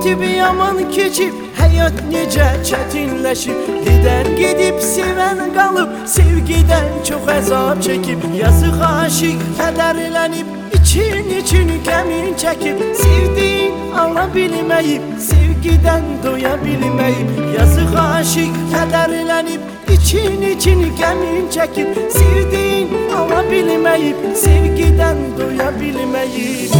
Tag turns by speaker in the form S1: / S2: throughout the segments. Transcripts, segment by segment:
S1: Bitib yaman keçib, həyat necə çətinləşib. Gedən gedib, sevən qalıb, sevgidən çox əzab çəkib. Yazıq aşiq kədərlənib, için qəmin çəkib. Sevdiyin ala bilməyib, sevgidən doya bilməyib. Yazıq aşiq kədərlənib, için qəmin çəkib. Sevdiyin ala bilməyib, sevgidən doya bilməyib.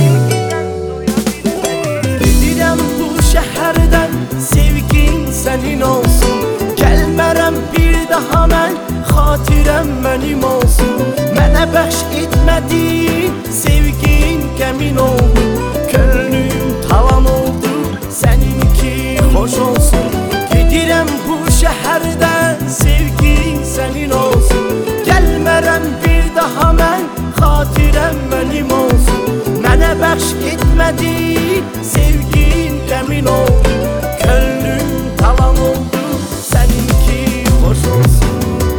S1: Gedirəm bu şəhərdən, sevgin sənin olsun. Gəlmərəm bir daha mən, xatirəm mənim olsun. Mənə bəxş etmədiyin sevgin qəmin oldu. Könlüm talan oldu, səninki xoş olsun. Gedirəm bu şəhərdən, sevgin sənin olsun. Gəlmərəm bir daha mən, xatirəm mənim olsun. Mənə bəxş etmədiyin sevgin qəmin oldu. Könlüm talan oldu, səninki xoş olsun.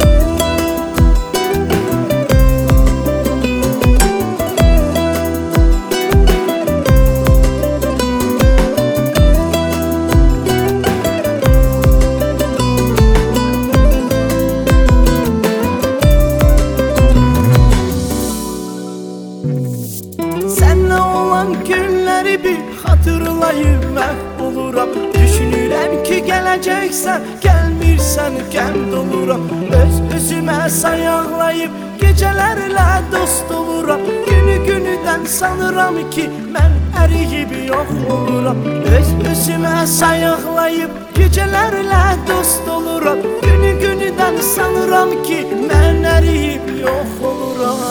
S1: Sənlə olan günləri bir xatırlayıb məhv oluram. Düşünürəm ki gələcəksən, gəlmirsən qəmd oluram. Özümə sayaqlayıb gecələrlə dost oluram. Günüdən sanıram ki mən əriyib yox oluram. Özümə sayaqlayıb gecələrlə dost oluram. Günüdən sanıram ki mən əriyib yox oluram.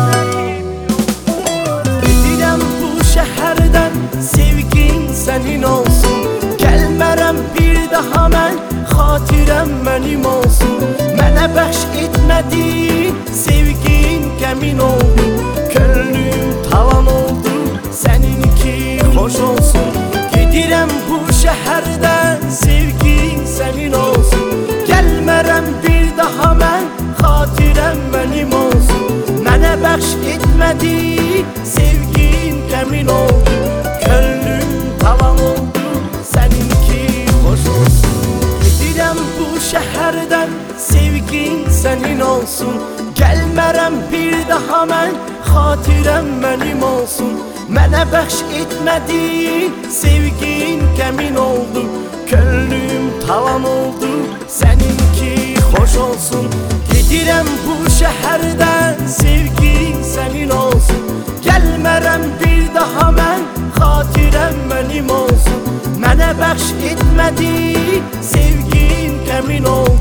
S1: Şəhərdən sevgin sənin olsun. Gəlmərəm bir daha mən, xatirəm mənim olsun. Mənə bəxş etmədiyin sevgin qəmin oldu. Könlüm talan oldu, səninki xoş olsun. Gedirəm bu şəhərdən, sevgin sənin olsun. Gəlmərəm bir daha mən, xatirəm mənim olsun. Mənə bəxş etmədiyin sevgin qəmin oldu. Könlüm talan oldu, səninki xoş olsun. Gedirəm bu şəhərdən, sevgin sənin olsun. Gəlmərəm bir daha mən, xatirəm mənim olsun. Mənə bəxş etmədiyin sevgin qəmin oldu. Könlüm talan oldu, səninki xoş olsun. Gedirəm bu şəhərdən, sevgin sənin olsun. Gəlmərəm bir daha mən, xatirəm mənim olsun. Mənə bəxş etmədiyin sevgin qəmin oldu.